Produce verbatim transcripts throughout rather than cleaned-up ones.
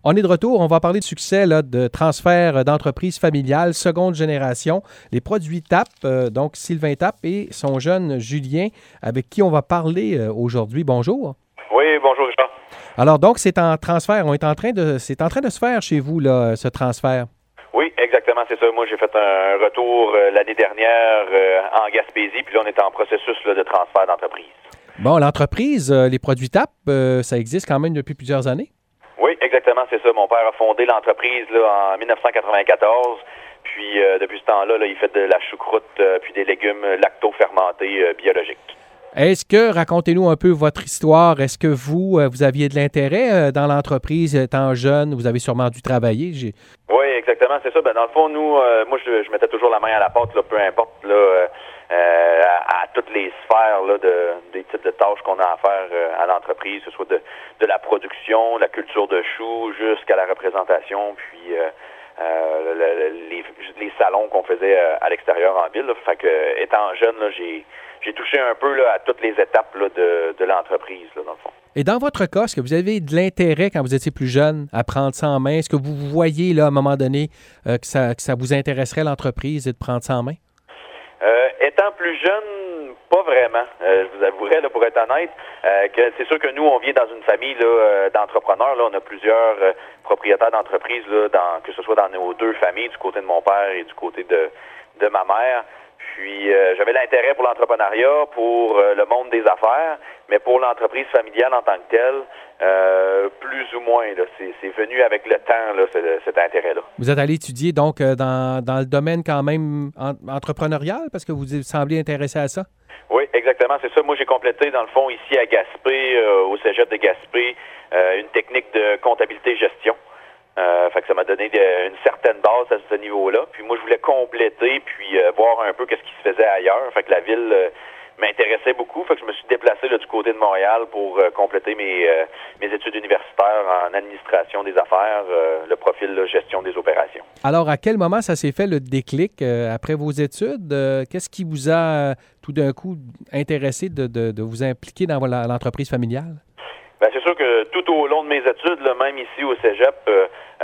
On est de retour. On va parler de succès là, de transfert d'entreprise familiale, seconde génération. Les produits T A P, euh, donc Sylvain Tappe et son jeune Julien, avec qui on va parler euh, aujourd'hui. Bonjour. Oui, bonjour Richard. Alors donc, c'est en transfert. On est en train de, c'est en train de se faire chez vous, là, ce transfert. Oui, exactement, c'est ça. Moi, j'ai fait un retour euh, l'année dernière euh, en Gaspésie, puis là, on est en processus là, de transfert d'entreprise. Bon, l'entreprise, euh, les produits T A P, euh, ça existe quand même depuis plusieurs années. Oui, exactement, c'est ça. Mon père a fondé l'entreprise là, en dix-neuf cent quatre-vingt-quatorze. Puis euh, depuis ce temps-là, là, il fait de la choucroute euh, puis des légumes lacto-fermentés euh, biologiques. Est-ce que, racontez-nous un peu votre histoire, est-ce que vous, euh, vous aviez de l'intérêt euh, dans l'entreprise étant jeune? Vous avez sûrement dû travailler. J'ai... Oui, exactement, c'est ça. Ben, dans le fond, nous, euh, moi, je, je mettais toujours la main à la pâte, là, peu importe là, euh, euh, à, à toutes les sphères là, de, des types de tâches qu'on a à faire euh, à l'entreprise, que ce soit de, de la production, la culture de choux, jusqu'à la représentation, puis euh, euh, le, les, les salons qu'on faisait à l'extérieur en ville. Là. Fait que, étant jeune, là, j'ai J'ai touché un peu là, à toutes les étapes là, de, de l'entreprise, là, dans le fond. Et dans votre cas, est-ce que vous avez de l'intérêt quand vous étiez plus jeune à prendre ça en main? Est-ce que vous voyez là, à un moment donné euh, que, ça, que ça vous intéresserait l'entreprise et de prendre ça en main? Euh, étant plus jeune, pas vraiment. Euh, je vous avouerai, là, pour être honnête, euh, que c'est sûr que nous, on vient dans une famille là, euh, d'entrepreneurs. Là, on a plusieurs euh, propriétaires d'entreprises, là, dans, que ce soit dans nos deux familles, du côté de mon père et du côté de, de ma mère. Puis euh, j'avais l'intérêt pour l'entrepreneuriat, pour euh, le monde des affaires, mais pour l'entreprise familiale en tant que telle, euh, plus ou moins. Là, c'est, c'est venu avec le temps, là, cet, cet intérêt-là. Vous êtes allé étudier donc euh, dans, dans le domaine quand même en, entrepreneurial parce que vous semblez intéressé à ça? Oui, exactement, c'est ça. Moi, j'ai complété, dans le fond, ici à Gaspé, euh, au cégep de Gaspé, euh, une technique de comptabilité-gestion. Euh, fait que ça m'a donné de, une certaine base à ce niveau-là. Puis moi, je voulais compléter puis euh, voir un peu qu'est-ce qui se faisait ailleurs. Fait que la ville euh, m'intéressait beaucoup. Fait que je me suis déplacé là, du côté de Montréal pour euh, compléter mes, euh, mes études universitaires en administration des affaires, euh, le profil de gestion des opérations. Alors, à quel moment ça s'est fait le déclic euh, après vos études? Euh, qu'est-ce qui vous a euh, tout d'un coup intéressé de, de, de vous impliquer dans la, l'entreprise familiale? Ben, c'est sûr que tout au long de mes études, là, même ici au cégep, euh,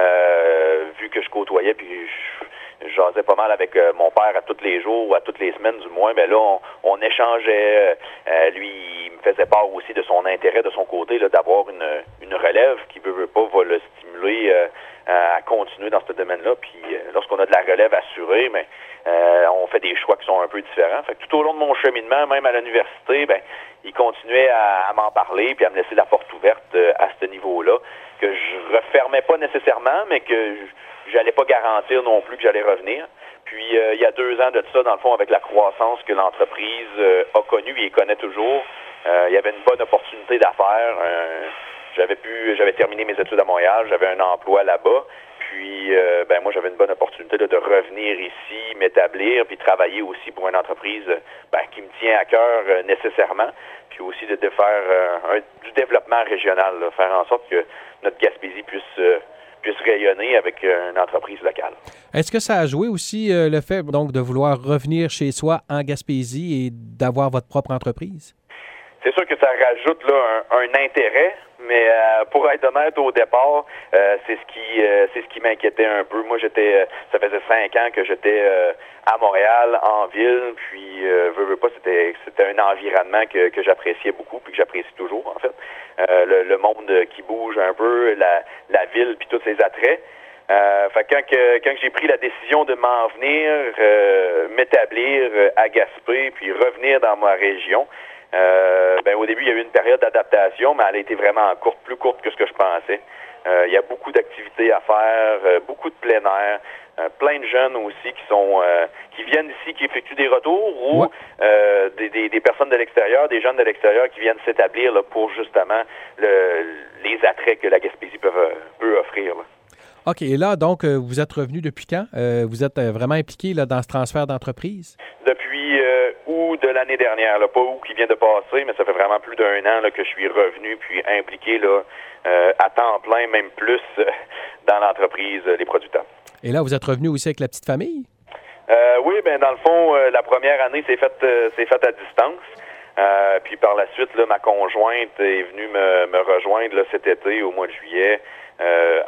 euh, vu que je côtoyais puis je, je jasais pas mal avec euh, mon père à tous les jours ou à toutes les semaines du moins, ben là, on, on échangeait. Euh, lui, il me faisait part aussi de son intérêt de son côté là, d'avoir une, une relève qui veut, veut pas va le stimuler euh, à continuer dans ce domaine-là. Puis euh, lorsqu'on a de la relève assurée, ben, euh, on fait des choix qui sont un peu différents. Fait que tout au long de mon cheminement, même à l'université, ben il continuait à, à m'en parler puis à me laisser la porte ouverte euh, à ce niveau-là, que je refermais pas nécessairement, mais que j'allais pas garantir non plus que j'allais revenir. Puis euh, il y a deux ans de ça, dans le fond, avec la croissance que l'entreprise euh, a connue et connaît toujours, euh, il y avait une bonne opportunité d'affaires. Euh, j'avais pu, j'avais terminé mes études à Montréal, j'avais un emploi là-bas. Puis, euh, ben moi, j'avais une bonne opportunité là, de revenir ici, m'établir, puis travailler aussi pour une entreprise ben, qui me tient à cœur euh, nécessairement, puis aussi de, de faire euh, un, du développement régional, là, faire en sorte que notre Gaspésie puisse, euh, puisse rayonner avec euh, une entreprise locale. Est-ce que ça a joué aussi euh, le fait donc de vouloir revenir chez soi en Gaspésie et d'avoir votre propre entreprise? C'est sûr que ça rajoute là, un, un intérêt, mais euh, pour être honnête, au départ, euh, c'est ce qui euh, c'est ce qui m'inquiétait un peu. Moi, j'étais, euh, ça faisait cinq ans que j'étais euh, à Montréal, en ville, puis euh, veux, veux pas, c'était c'était un environnement que, que j'appréciais beaucoup, puis que j'apprécie toujours en fait. Euh, le, le monde qui bouge un peu, la, la ville, puis tous ses attraits. Euh, fait que quand, que, quand j'ai pris la décision de m'en venir, euh, m'établir à Gaspé, puis revenir dans ma région. Euh, ben au début, il y a eu une période d'adaptation, mais elle a été vraiment courte, plus courte que ce que je pensais. Euh, il y a beaucoup d'activités à faire, euh, beaucoup de plein air, euh, plein de jeunes aussi qui sont euh, qui viennent ici, qui effectuent des retours, ou ouais. euh, des, des, des personnes de l'extérieur, des jeunes de l'extérieur qui viennent s'établir là, pour justement le, les attraits que la Gaspésie peut, peut offrir. Là. OK. Et là, donc, euh, vous êtes revenu depuis quand? Euh, vous êtes euh, vraiment impliqué là, dans ce transfert d'entreprise? Depuis euh, août de l'année dernière, là, pas août qui vient de passer, mais ça fait vraiment plus d'un an là, que je suis revenu puis impliqué là, euh, à temps plein, même plus, euh, dans l'entreprise euh, Les Produits T A P. Et là, vous êtes revenu aussi avec la petite famille? Euh, oui, ben dans le fond, euh, la première année, c'est faite euh, c'est fait à distance. Euh, puis par la suite, là, ma conjointe est venue me, me rejoindre là, cet été, au mois de juillet, euh,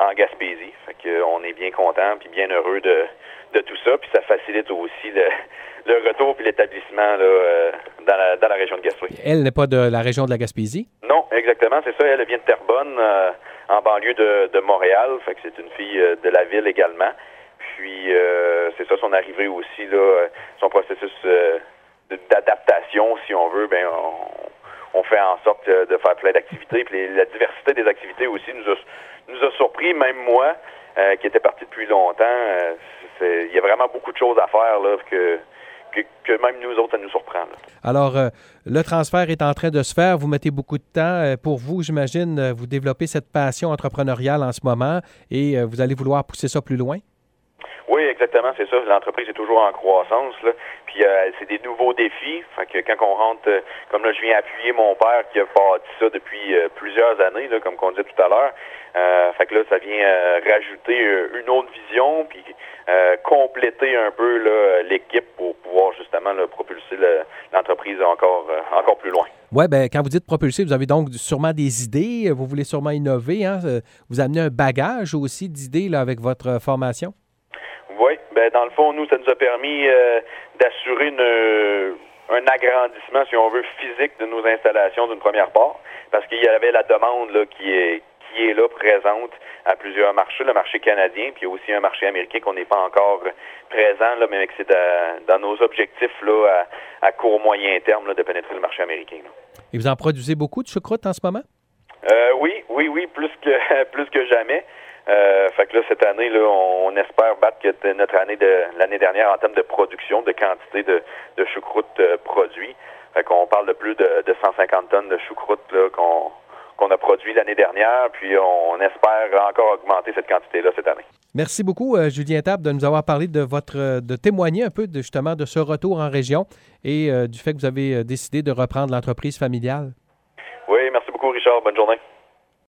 en Gaspésie. Fait que on est bien content puis bien heureux de, de tout ça. Puis ça facilite aussi le, le retour puis l'établissement là, euh, dans, la, dans la région de Gaspé. Elle n'est pas de la région de la Gaspésie? Non, exactement, c'est ça. Elle vient de Terrebonne, euh, en banlieue de, de Montréal. Fait que c'est une fille euh, de la ville également. Puis euh, c'est ça, son arrivée aussi, là, son processus euh, d'adaptation, si on veut, ben on, on fait en sorte de faire plein d'activités. Puis les, la diversité des activités aussi nous a, nous a surpris, même moi, euh, qui était parti depuis longtemps. Euh, c'est, il y a vraiment beaucoup de choses à faire là, que, que, que même nous autres, ça nous surprend. Là. Alors, euh, le transfert est en train de se faire. Vous mettez beaucoup de temps. Euh, pour vous, j'imagine, euh, vous développez cette passion entrepreneuriale en ce moment et euh, vous allez vouloir pousser ça plus loin? Oui, exactement, c'est ça. L'entreprise est toujours en croissance, là. Puis euh, c'est des nouveaux défis. Fait que quand on rentre, euh, comme là, je viens appuyer mon père qui a bâti ça depuis euh, plusieurs années, là, comme qu'on disait tout à l'heure. Euh, fait que là, ça vient euh, rajouter euh, une autre vision, puis euh, compléter un peu là, l'équipe pour pouvoir justement là, propulser le, l'entreprise encore, euh, encore plus loin. Oui, bien, quand vous dites propulser, vous avez donc sûrement des idées, vous voulez sûrement innover, hein? Vous amenez un bagage aussi d'idées là, avec votre formation? Oui, ben dans le fond, nous, ça nous a permis euh, d'assurer une, euh, un agrandissement, si on veut, physique de nos installations d'une première part, parce qu'il y avait la demande là, qui est qui est là présente à plusieurs marchés, le marché canadien, puis il y a aussi un marché américain qu'on n'est pas encore présent, là, mais que c'est à, dans nos objectifs là, à, à court moyen terme là, de pénétrer le marché américain. Là. Et vous en produisez beaucoup de choucroute en ce moment? Euh, oui, oui, oui, plus que plus que jamais. Euh, fait que là, cette année, là, on, on espère battre que notre année de l'année dernière en termes de production, de quantité de, de choucroute euh, produit. Fait qu'on parle de plus de, de cent cinquante tonnes de choucroute là, qu'on, qu'on a produit l'année dernière, puis on, on espère encore augmenter cette quantité-là cette année. Merci beaucoup, euh, Julien Table, de nous avoir parlé de votre, de témoigner un peu de, justement de ce retour en région et euh, du fait que vous avez décidé de reprendre l'entreprise familiale. Oui, merci beaucoup, Richard. Bonne journée.